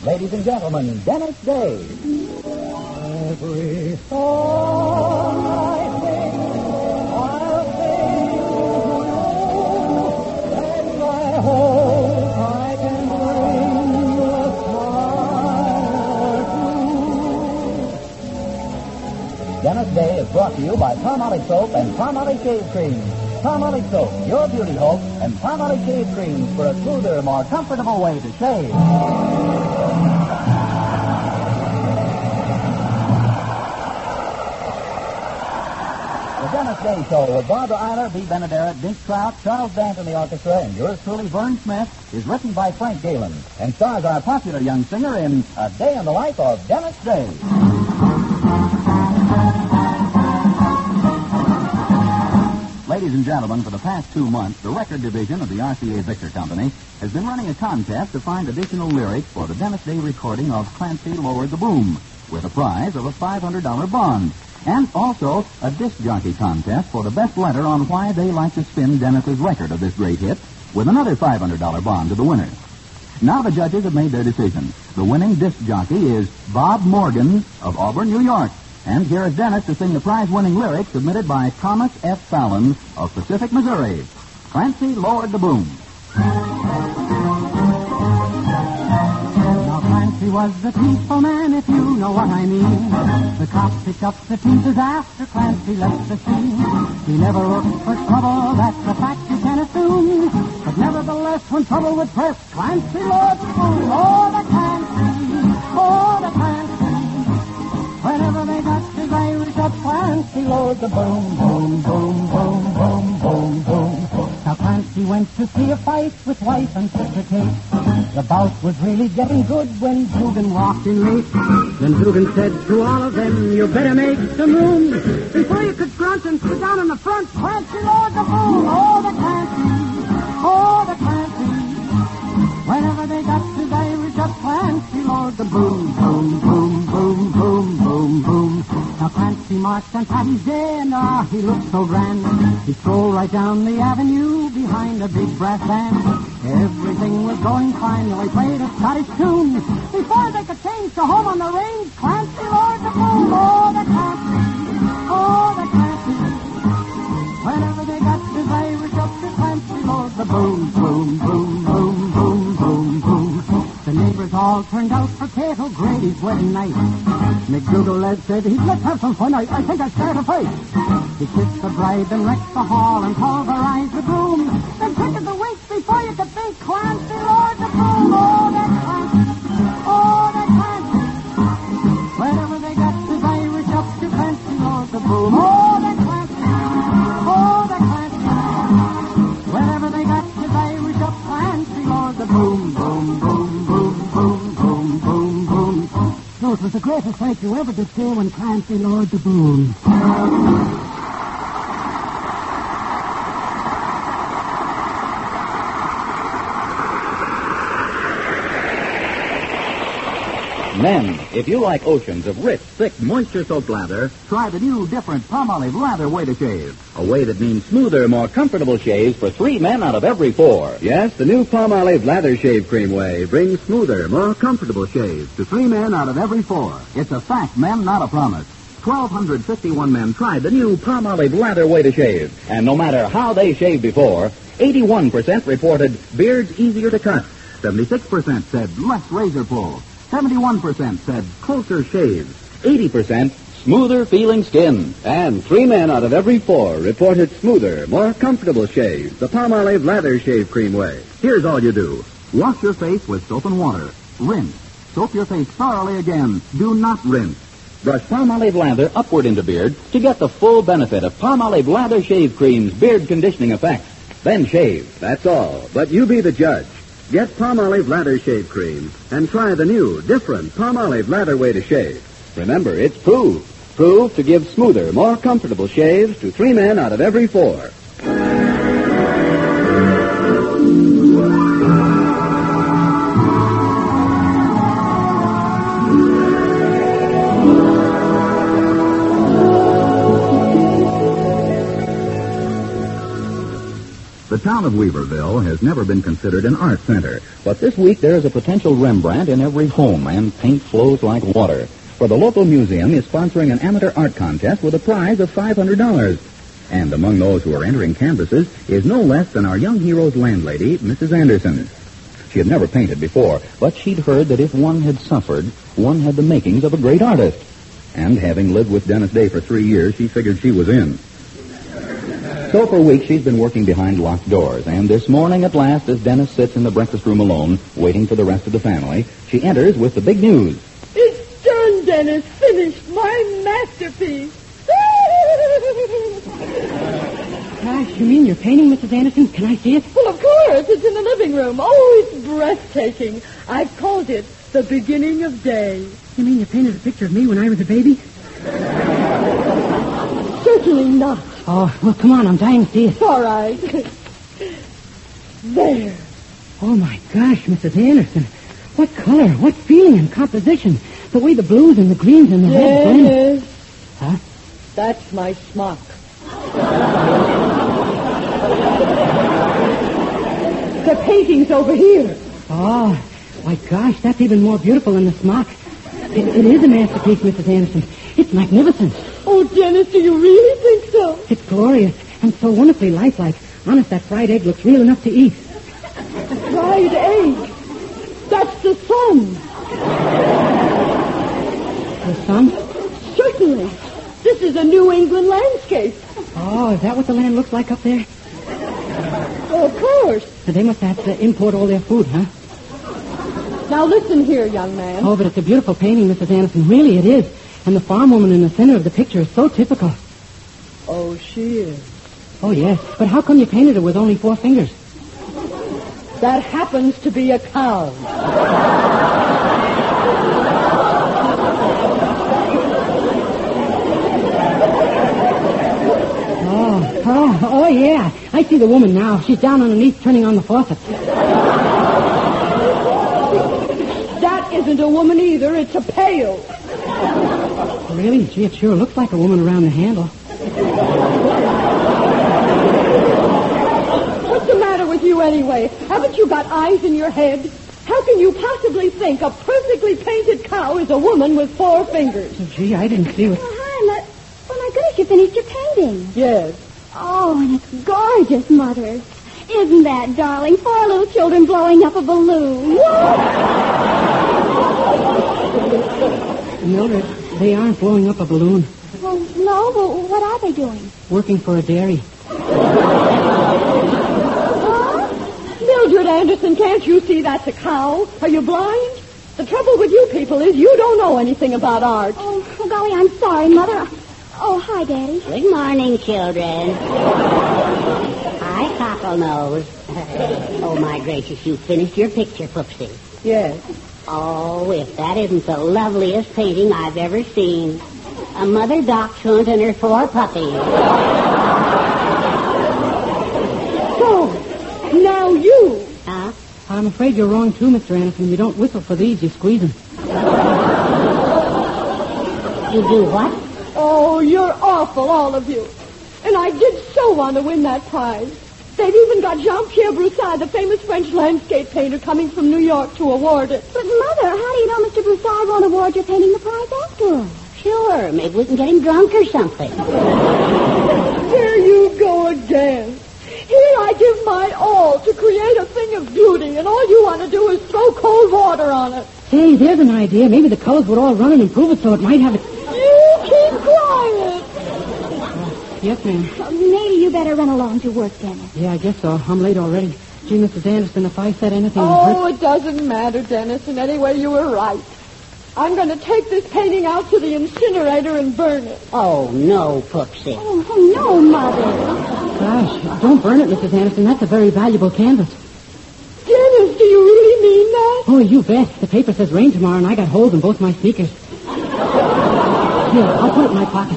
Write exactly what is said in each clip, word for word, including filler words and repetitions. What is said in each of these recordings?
Ladies and gentlemen, Dennis Day. Every song I sing, I'll sing to you, and I hope I can bring you a smile or two. Dennis Day is brought to you by Palmolive Soap and Palmolive Shave Cream. Palmolive Soap, your beauty hope, and Palmolive Shave Creams for a smoother, more comfortable way to shave. The Dennis Day Show with Barbara Eiler, B. Benaderet, Dink Trout, Charles Dant in the orchestra, and yours truly, Vern Smith, is written by Frank Galen and stars our popular young singer in A Day in the Life of Dennis Day. Ladies and gentlemen, for the past two months, the record division of the R C A Victor Company has been running a contest to find additional lyrics for the Dennis Day recording of Clancy Lowered the Boom, with a prize of a five hundred dollars bond, and also a disc jockey contest for the best letter on why they like to spin Dennis's record of this great hit, with another five hundred dollars bond to the winner. Now the judges have made their decision. The winning disc jockey is Bob Morgan of Auburn, New York. And here is Dennis to sing the prize-winning lyrics submitted by Thomas F. Fallon of Pacific, Missouri. Clancy Lowered the Boom. Now Clancy was the peaceful man, if you know what I mean. The cops picked up the teasers after Clancy left the scene. He never looked for trouble, that's a fact you can assume. But nevertheless, when trouble would press, Clancy lowered the boom. Oh, the Clancy, oh, the Clancy. Whenever they got his Irish up, Clancy lowered the boom, boom, boom, boom, boom, boom, boom. Now Clancy went to see a fight with wife and sister Kate. The bout was really getting good when Dugan walked in late. Then Dugan said to all of them, you better make some room. Before you could grunt and sit down in the front, Clancy lowered the boom. Oh, the Clancy, oh, the Clancy. Whenever they got his Irish up, Clancy lowered the boom, boom, boom, boom, boom, boom, boom. Now Clancy marched on Paddy's Day, and ah, he looked so grand. He strolled right down the avenue behind a big brass band. Everything was going fine, though he played a Scottish tune. Before they could change to home on the range, Clancy lowered the boom. Oh, the Clancy, oh, the Clancy. Whenever they got his Irish up, the Clancy lowered the boom, boom, boom, boom, boom, boom, boom. The neighbors all turned out for Kate O'Grady's wedding night. McDougal led said he'd let's have some fun. I, I think I'd start a fight. He kissed the bride and wrecked the hall and pulverized the groom. Then quick as a wink before you could think, Clancy lowered the boom. Oh, that Clancy, oh, that Clancy. Whenever they got his Irish up, to Clancy lowered the boom. Oh, that Clancy, oh, that Clancy. Whenever they got his Irish up, Clancy lowered the boom, boom, boom, boom, boom, boom, boom, boom. No, it was the greatest fight you ever did see when Clancy lowered the boom. Men, if you like oceans of rich, thick, moisture-soaked lather, try the new, different Palmolive Lather way to shave. A way that means smoother, more comfortable shaves for three men out of every four. Yes, the new Palmolive Lather Shave Cream way brings smoother, more comfortable shaves to three men out of every four. It's a fact, men, not a promise. twelve fifty-one men tried the new Palmolive Lather way to shave. And no matter how they shaved before, eighty-one percent reported beards easier to cut. seventy-six percent said less razor pull. seventy-one percent said closer shaves. eighty percent smoother feeling skin. And three men out of every four reported smoother, more comfortable shaves, the Palmolive Lather Shave Cream way. Here's all you do. Wash your face with soap and water. Rinse. Soap your face thoroughly again. Do not rinse. Brush Palmolive Lather upward into beard to get the full benefit of Palmolive Lather Shave Cream's beard conditioning effects. Then shave. That's all. But you be the judge. Get Palmolive Lather Shave Cream and try the new, different Palmolive Lather way to shave. Remember, it's proved. Proved to give smoother, more comfortable shaves to three men out of every four. The town of Weaverville has never been considered an art center, but this week there is a potential Rembrandt in every home, and paint flows like water. For the local museum is sponsoring an amateur art contest with a prize of five hundred dollars. And among those who are entering canvases is no less than our young hero's landlady, Missus Anderson. She had never painted before, but she'd heard that if one had suffered, one had the makings of a great artist. And having lived with Dennis Day for three years, she figured she was in. So for weeks she's been working behind locked doors, and this morning at last, as Dennis sits in the breakfast room alone, waiting for the rest of the family, she enters with the big news. It's done, Dennis. Finished. My masterpiece. Gosh, you mean you're painting, Missus Anderson? Can I see it? Well, of course. It's in the living room. Oh, it's breathtaking. I've called it The Beginning of Day. You mean you painted a picture of me when I was a baby? Certainly not. Oh, well, come on. I'm dying to see it. All right. There. Oh, my gosh, Missus Anderson. What color, what feeling and composition. The way the blues and the greens and the reds blend. Yes. Huh? That's my smock. The painting's over here. Oh, my gosh, that's even more beautiful than the smock. It, it is a masterpiece, Missus Anderson. It's magnificent. Oh, Dennis, do you really think so? It's glorious and so wonderfully lifelike. Honest, that fried egg looks real enough to eat. A fried egg. That's the sun. The sun? Certainly. This is a New England landscape. Oh, is that what the land looks like up there? Oh, of course. So they must have to import all their food, huh? Now listen here, young man. Oh, but it's a beautiful painting, Missus Anderson. Really, it is. And the farm woman in the center of the picture is so typical. Oh, she is. Oh, yes. But how come you painted her with only four fingers? That happens to be a cow. Oh, oh, oh, yeah. I see the woman now. She's down underneath turning on the faucet. That isn't a woman either. It's a pail. Really? Gee, it sure looks like a woman around the handle. What's the matter with you anyway? Haven't you got eyes in your head? How can you possibly think a perfectly painted cow is a woman with four fingers? Oh, gee, I didn't see what... Oh, hi, Ma- oh, my goodness, you finished your painting. Yes. Oh, and it's gorgeous, Mother. Isn't that darling? Four little children blowing up a balloon. Mildred, they aren't blowing up a balloon. Well, no, well, what are they doing? Working for a dairy. Mildred Anderson, can't you see that's a cow? Are you blind? The trouble with you people is you don't know anything about art. Oh, oh golly, I'm sorry, Mother. Oh, hi, Daddy. Good morning, children. Hi, Cocklenose. Oh, my gracious, you finished your picture, Poopsie. Yes. Oh, if that isn't the loveliest painting I've ever seen. A mother dachshund and her four puppies. So, now you. Huh? I'm afraid you're wrong, too, Mister Anderson. You don't whistle for these, you squeeze them. You do what? Oh, you're awful, all of you. And I did so want to win that prize. They've even got Jean-Pierre Broussard, the famous French landscape painter, coming from New York to award it. But, Mother, how do you know Mister Broussard won't award your painting the prize after all? Sure, maybe we can get him drunk or something. There you go again. Here I give my all to create a thing of beauty, and all you want to do is throw cold water on it. Hey, there's an idea. Maybe the colors would all run and improve it so it might have it... You keep quiet. Yes, ma'am. Well, maybe you better run along to work, Dennis. Yeah, I guess so. I'm late already. Gee, Missus Anderson, if I said anything... Oh, hurt... it doesn't matter, Dennis, and anyway, you were right. I'm going to take this painting out to the incinerator and burn it. Oh, no, Poopsie. Oh, oh, no, Mother. Gosh, don't burn it, Missus Anderson. That's a very valuable canvas. Dennis, do you really mean that? Oh, you bet. The paper says rain tomorrow, and I got holes in both my sneakers. Here, I'll put it in my pocket.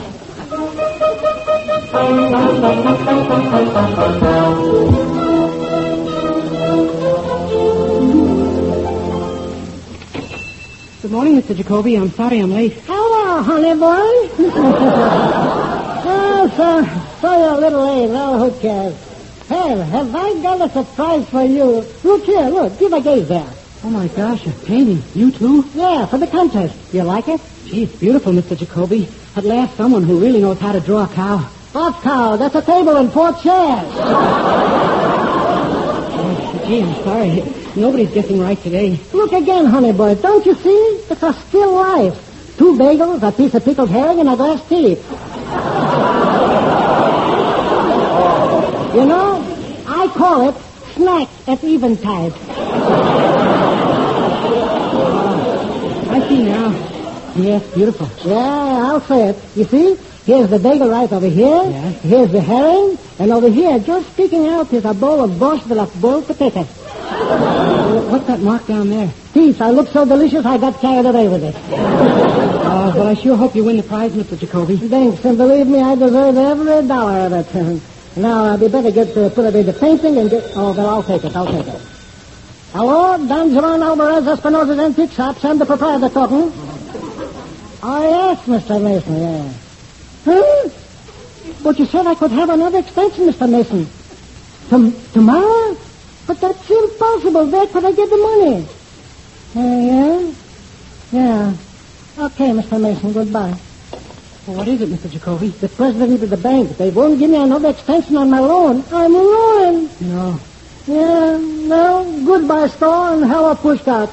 Good morning, Mister Jacoby. I'm sorry I'm late. Hello, honey boy. Oh, so, so you're a little late. Well, who cares? Well, have I got a surprise for you? Look here, look. Give a gaze there. Oh, my gosh, a painting. You too? Yeah, for the contest. You like it? Gee, it's beautiful, Mister Jacoby. At last, someone who really knows how to draw a cow. What cow? That's a table and four chairs. Oh, gee, I'm sorry. Nobody's guessing right today. Look again, honey boy. Don't you see? It's a still life. Two bagels, a piece of pickled herring, and a glass tea. You know, I call it snacks at eventide. I see now. Yes, beautiful. Yeah, I'll say it. You see? Here's the bagel right over here. Yeah. Here's the herring. And over here, just sticking out, is a bowl of boche de la boiled potato. What's that mark down there? Peace, I look so delicious I got carried away with it. Oh, well, I sure hope you win the prize, Mister Jacoby. Thanks, and believe me, I deserve every dollar of it. Now, I'd be better get to put away the painting and get... Oh, well, I'll take it, I'll take it. Hello, Don Juan Alvarez, Espinosa's Antique Shops. I'm the proprietor talking. Oh, yes, Mister Mason, yeah. Huh? But you said I could have another extension, Mister Mason. Tom- tomorrow? But that's impossible. Where could I get the money? Uh, yeah? Yeah. Okay, Mister Mason, goodbye. Well, what is it, Mister Jacoby? The president of the bank. They won't give me another extension on my loan. I'm ruined. No. Yeah, well, goodbye, store, and hello, Pushcart.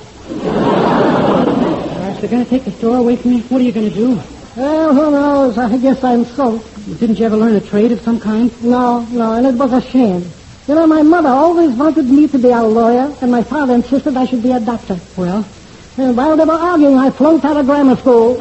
Gosh, they're going to take the store away from you. What are you going to do? Well, who knows? I guess I'm sunk. Didn't you ever learn a trade of some kind? No, no, and it was a shame. You know, my mother always wanted me to be a lawyer, and my father insisted I should be a doctor. Well? And while they were arguing, I flunked out of grammar school.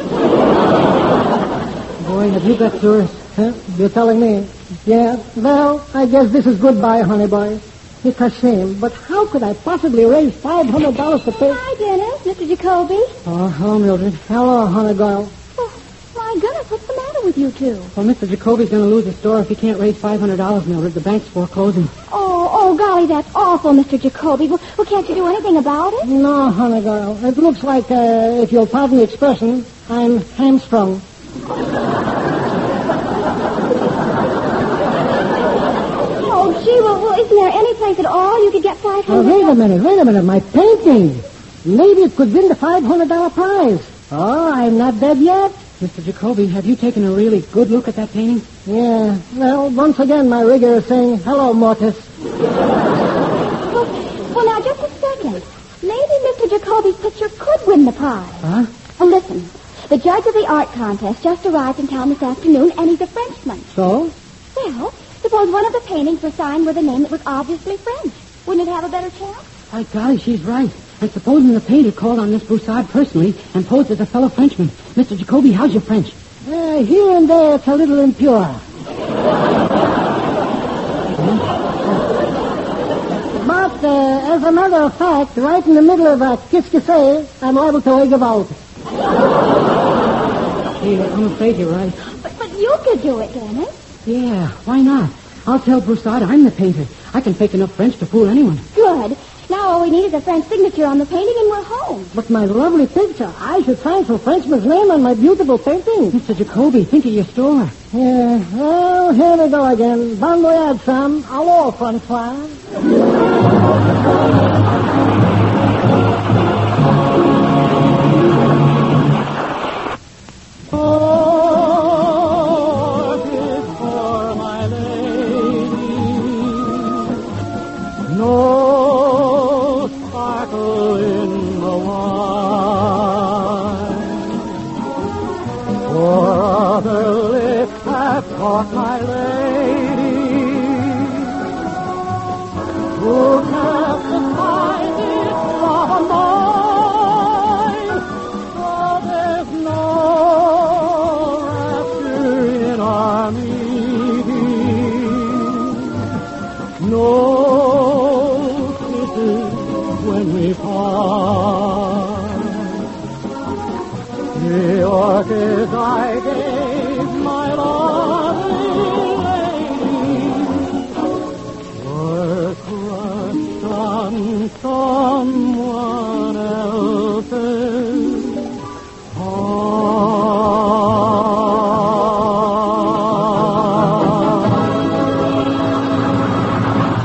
Boy, have you got tourists. Huh? You're telling me? Yeah, well, I guess this is goodbye, honey boy. It's a shame, but how could I possibly raise five hundred dollars to pay... Hi, Dennis. Mister Jacoby. Oh, hello, Mildred. Hello, honey girl. Oh, my goodness, what's the matter with you two? Well, Mister Jacoby's going to lose the store if he can't raise five hundred dollars, Mildred. The bank's foreclosing. Oh, oh, golly, that's awful, Mister Jacoby. Well, well can't you do anything about it? No, honey girl. It looks like, uh, if you'll pardon the expression, I'm hamstrung. Oh, gee, well, well, isn't there any place at all you could get five Oh, hundred? wait a minute, wait a minute. My painting. Maybe it could win the five hundred dollars prize. Oh, I'm not dead yet. Mister Jacoby, have you taken a really good look at that painting? Yeah. Well, once again, my rigger is saying, hello, Mortis. Well, well, now, just a second. Maybe Mister Jacoby's picture could win the prize. Huh? Well, listen. The judge of the art contest just arrived in town this afternoon, and he's a Frenchman. So? Well, suppose one of the paintings was signed with a name that was obviously French. Wouldn't it have a better chance? By golly, she's right. And supposing the painter called on Miss Broussard personally and posed as a fellow Frenchman. Mister Jacoby, how's your French? Uh, here and there, it's a little impure. But, uh, as a matter of fact, right in the middle of a kiss-kiss, I'm liable to egg out. Gee, I'm afraid you're right. But, but you could do it, Dennis. Yeah, why not? I'll tell Broussard I'm the painter. I can fake enough French to fool anyone. Good. Now all we need is a French signature on the painting, and we're home. But my lovely picture, I should sign some Frenchman's name on my beautiful painting. Mister Jacoby, think of your store. Yeah, well, here we go again. Bon voyage, Sam. Hello, Francois. Oh, it is for my lady. No sparkle in the wine. For other lips have caught my lady. Who can't define it from a mine? So there's no rapture in our meeting. No kisses when we part. The orchids I gave my lovely lady were crushed on someone else's heart.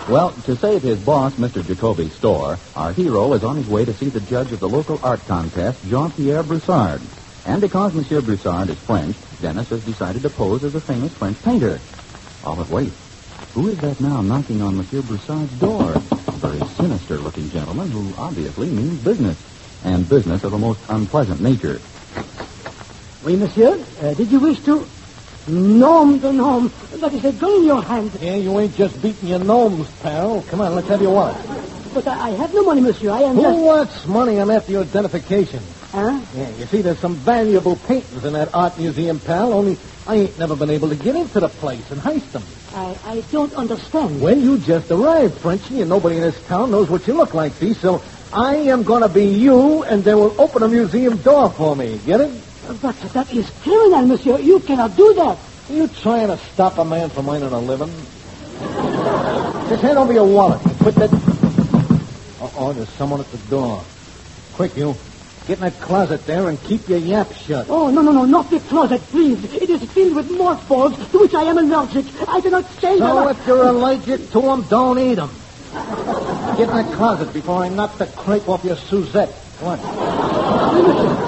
Well, to save his boss, Mister Jacoby's store, our hero is on his way to see the judge of the local art contest, Jean-Pierre Broussard. And because Monsieur Broussard is French, Dennis has decided to pose as a famous French painter. Oh, but wait. Who is that now knocking on Monsieur Broussard's door? A very sinister-looking gentleman who obviously means business, and business of a most unpleasant nature. Oui, monsieur. Uh, did you wish to... Nom de nom. That is a gun in your hand. Yeah, you ain't just beating your gnomes, pal. Come on, let's have your wallet. But I, I have no money, monsieur. I am Who just... wants money? I'm after your identification. Huh? Yeah, you see, there's some valuable paintings in that art museum, pal, only I ain't never been able to get into the place and heist them. I, I don't understand. Well, you just arrived, Frenchie, and nobody in this town knows what you look like, see, so I am going to be you, and they will open a museum door for me. Get it? But that is criminal, monsieur. You cannot do that. Are you trying to stop a man from earning a living? Just hand over your wallet. Put that... Uh-oh, there's someone at the door. Quick, you. Get in that closet there and keep your yap shut. Oh, no, no, no, not the closet, please. It is filled with mothballs to which I am allergic. I cannot stand So them. if you're allergic to them, don't eat them. Get in that closet before I knock the crepe off your Suzette. Come on.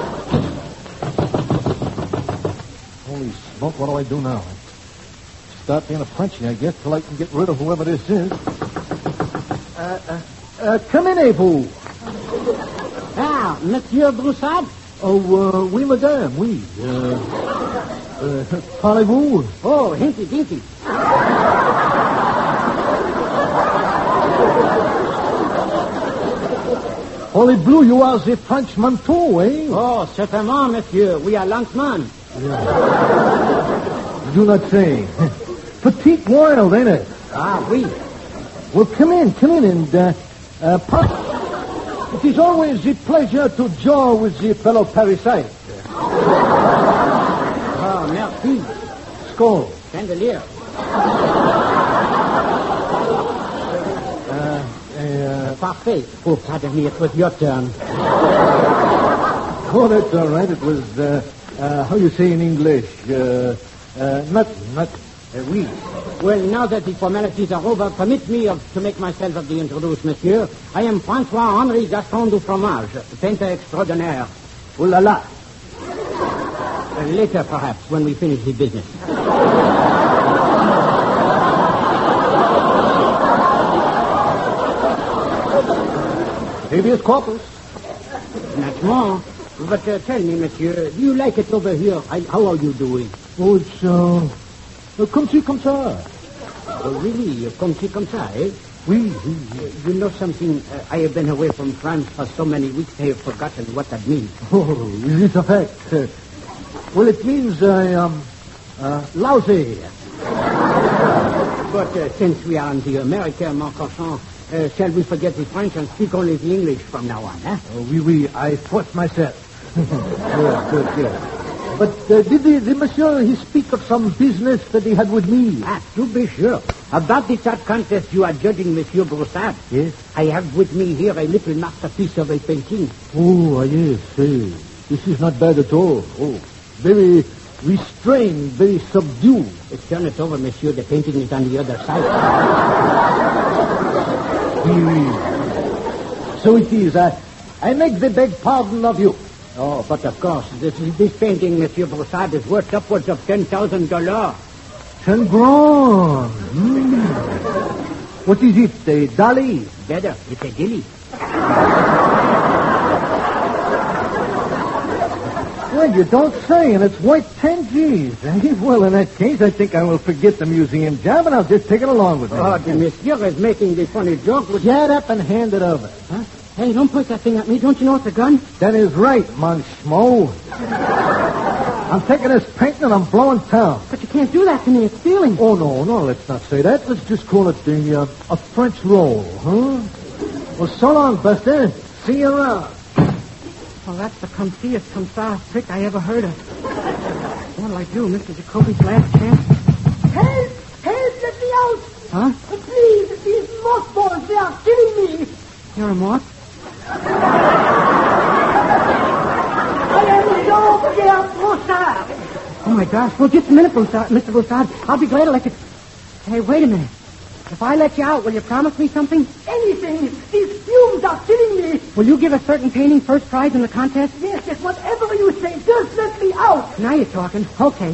Holy smoke, what do I do now? Start being a Frenchie, I guess, till I can get rid of whoever this is. Uh, uh, uh, come in, eh, vous? Ah, Monsieur Broussard? Oh, uh, oui, madame, oui. Uh, uh, parlez-vous? Oh, hinty, dinky. Holy Blue, you are the Frenchman too, eh? Oh, certainement, monsieur. We are landsman. Do not say. Petite wild, ain't it? Ah, oui. Well, come in, come in, and, uh, uh, pop. It is always a pleasure to jaw with the fellow parasite. Oh, merci. Skål. Chandelier. Uh, uh, Parfait. Oh, pardon me, it was your turn. oh, that's all right. It was, uh, uh, how you say in English? Uh, uh, nothing, nothing. Uh, oui. Well, now that the formalities are over, permit me of, to make myself of the introduce, monsieur. I am François-Henri Gaston du Fromage, painter extraordinaire. Ooh la la. Uh, later, perhaps, when we finish the business. Habeas corpus. Naturally. But uh, tell me, monsieur, do you like it over here? I, how are you doing? Oh, it's, uh, uh comme ci, comme ça. Oh, really? Comme ci, comme ça, eh? Oui, oui. Uh, you know something? Uh, I have been away from France for so many weeks, I have forgotten what that means. Oh, is it a fact? Uh, well, it means I am uh, lousy. But uh, since we are in the America, mon cochon, uh, shall we forget the French and speak only the English from now on, eh? Oh, oui, oui, I force myself. Good, good, good. But uh, did the, the monsieur, he speak of some business that he had with me? Ah, to be sure. About the art contest you are judging, Monsieur Broussard. Yes? I have with me here a little masterpiece of a painting. Oh, yes, eh. This is not bad at all. Oh, very restrained, very subdued. Uh, turn it over, Monsieur. The painting is on the other side. Oui, oui. So it is. I, I make the beg pardon of you. Oh, but of course, this, this painting, Monsieur Broussard, is worth upwards of ten thousand dollars. Ten grand. Mm. What is it, a dolly? Better, it's a dilly. Well, you don't say, and it's worth ten G's. Eh? Well, in that case, I think I will forget the museum job, and I'll just take it along with me. Oh, the monsieur is making the funny joke. With... Get up and hand it over. Huh? Hey, don't point that thing at me. Don't you know it's a gun? That is right, mon schmo. I'm taking this painting and I'm blowing town. But you can't do that to me. It's stealing. Oh, no, no, let's not say that. Let's just call it the, uh, a French roll, huh? Well, so long, Buster. See you around. Well, that's the comfiest, come soft trick I ever heard of. What'll I do, Mister Jacoby's last chance? Help! Help! Let me out! Huh? Please, these mothballs, they are killing me. You're a moth? I am Jean-Pierre Broussard. Oh, my gosh. Well, just a minute, Broussard, Mister Broussard. I'll be glad to let you... Hey, wait a minute. If I let you out, will you promise me something? Anything. These fumes are killing me. Will you give a certain painting first prize in the contest? Yes, yes, whatever you say, just let me out. Now you're talking. Okay.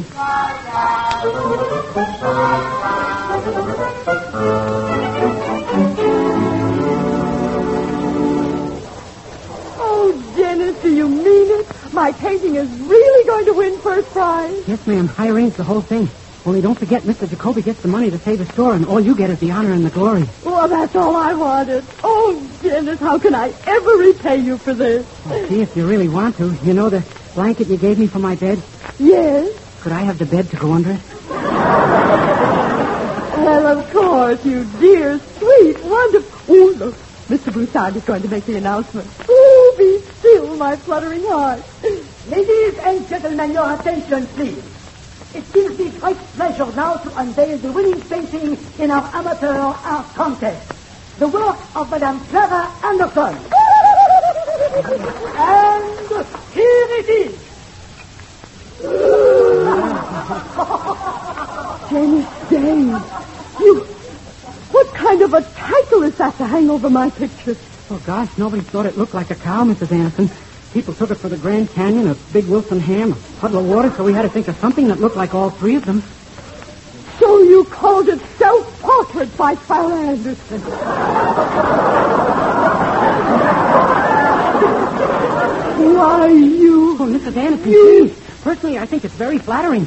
Oh, Dennis, do you mean it? My painting is really going to win first prize? Yes, ma'am. High range, the whole thing. Only don't forget, Mister Jacoby gets the money to save the store, and all you get is the honor and the glory. Well, that's all I wanted. Oh, Dennis, how can I ever repay you for this? Oh, see, if you really want to. You know the blanket you gave me for my bed? Yes? Could I have the bed to go under it? Well, of course, you dear, sweet, wonderful... Oh, look, Mister Broussard is going to make the announcement. Oh, be still, my fluttering heart. Ladies and gentlemen, your attention, please. It gives me great pleasure now to unveil the winning painting in our amateur art contest. The work of Madame Clara Anderson. And here it is. Dennis Day, you... What kind of a title is that to hang over my picture? Oh, gosh, nobody thought it looked like a cow, Missus Anderson. People took it for the Grand Canyon, a big Wilson ham, a puddle of water, so we had to think of something that looked like all three of them. So you called it Self-Portrait by Clara Anderson. Why, you... Oh, Missus Anderson, You- please. Personally, I think it's very flattering.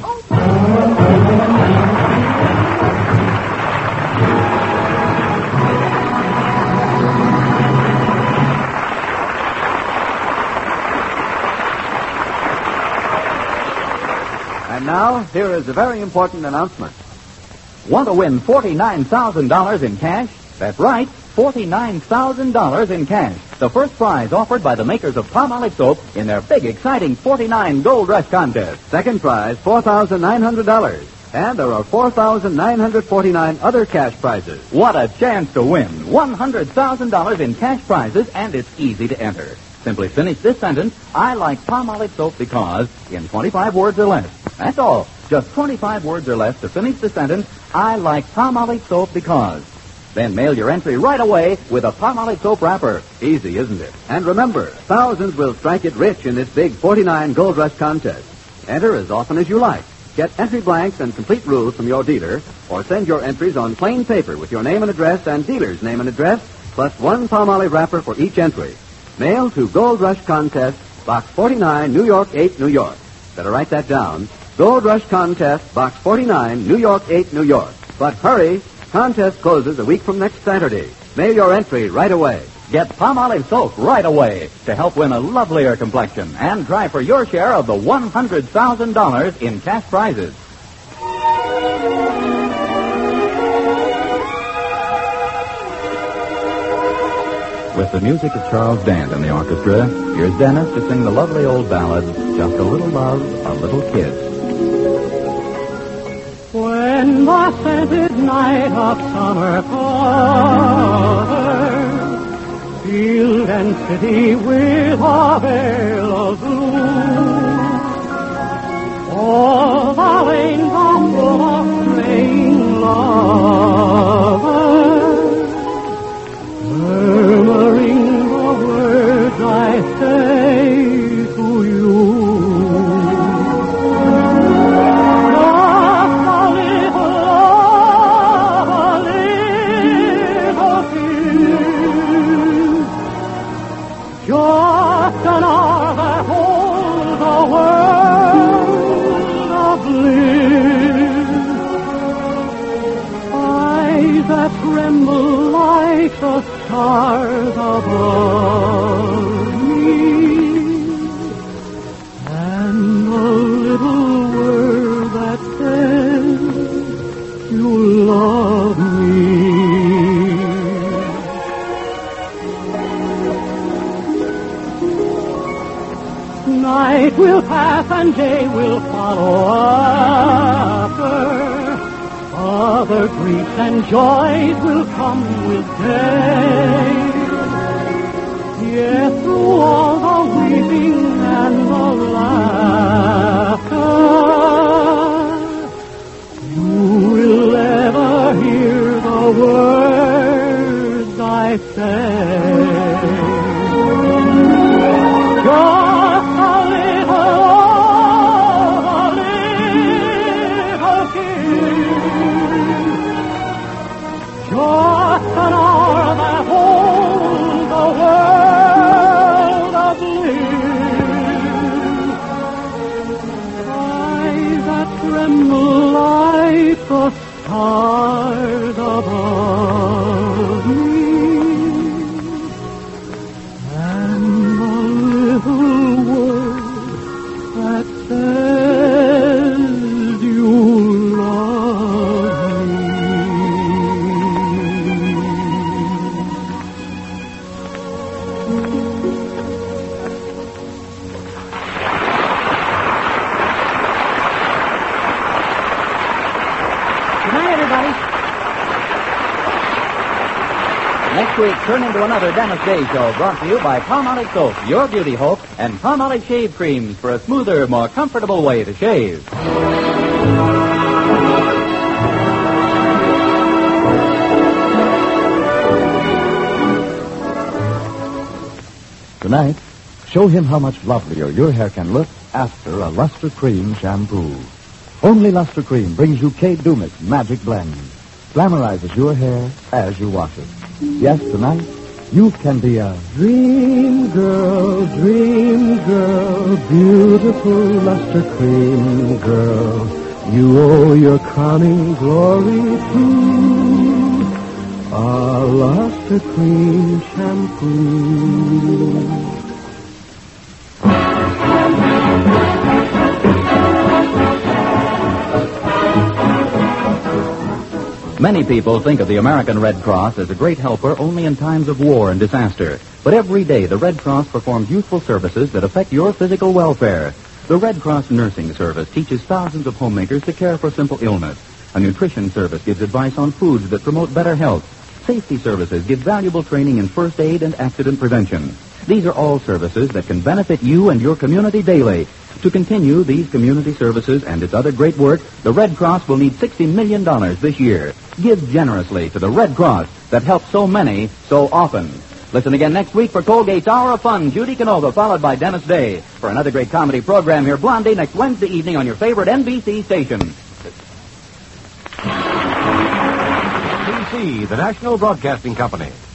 And now, here is a very important announcement. Want to win forty-nine thousand dollars in cash? That's right, forty-nine thousand dollars in cash. The first prize offered by the makers of Palmolive soap in their big, exciting forty-nine Gold Rush contest. Second prize, four thousand nine hundred dollars. And there are four thousand nine hundred forty-nine other cash prizes. What a chance to win. one hundred thousand dollars in cash prizes, and it's easy to enter. Simply finish this sentence, I like Palmolive soap because, in twenty-five words or less. That's all. Just twenty-five words or less to finish the sentence, I like Palmolive soap because. Then mail your entry right away with a Palmolive soap wrapper. Easy, isn't it? And remember, thousands will strike it rich in this big forty-nine Gold Rush contest. Enter as often as you like. Get entry blanks and complete rules from your dealer, or send your entries on plain paper with your name and address and dealer's name and address, plus one Palmolive wrapper for each entry. Mail to Gold Rush Contest, Box forty-nine, New York eight, New York. Better write that down. Gold Rush Contest, Box forty-nine, New York eight, New York. But hurry, contest closes a week from next Saturday. Mail your entry right away. Get Palmolive soap right away to help win a lovelier complexion and try for your share of the one hundred thousand dollars in cash prizes. With the music of Charles Dant and the orchestra, here's Dennis to sing the lovely old ballad, Just a Little Love, a Little Kiss. When the scented night of summer covers field and city with a veil of blue, all the lanes are full of praying lovers, murmuring the words I say to you. Just an hour that holds a world of bliss. Eyes that tremble like the stars above me. And a little word that says you love me. Night will pass and day will follow after. Other griefs and joys will come with day. Yet through all the weeping and the laughter, you will ever hear the word half an hour that holds the world of bliss. Eyes that tremble like the stars above me, and the little word that says you love me. Good night, everybody. Next week, turn into another Dennis Day show brought to you by Palmolive Soap, your beauty hope, and Palmolive Shave Creams for a smoother, more comfortable way to shave. Tonight, show him how much lovelier your hair can look after a Luster Cream shampoo. Only Luster Cream brings you Kate Dumit's Magic Blend. Glamorizes your hair as you wash it. Yes, tonight, you can be a dream girl, dream girl, beautiful Luster Cream girl. You owe your crowning glory to a Luster Cream shampoo. Many people think of the American Red Cross as a great helper only in times of war and disaster. But every day, the Red Cross performs useful services that affect your physical welfare. The Red Cross Nursing Service teaches thousands of homemakers to care for simple illness. A nutrition service gives advice on foods that promote better health. Safety services give valuable training in first aid and accident prevention. These are all services that can benefit you and your community daily. To continue these community services and its other great work, the Red Cross will need sixty million dollars this year. Give generously to the Red Cross that helps so many so often. Listen again next week for Colgate's Hour of Fun. Judy Canova, followed by Dennis Day. For another great comedy program here, Blondie, next Wednesday evening on your favorite N B C station. N B C, the National Broadcasting Company.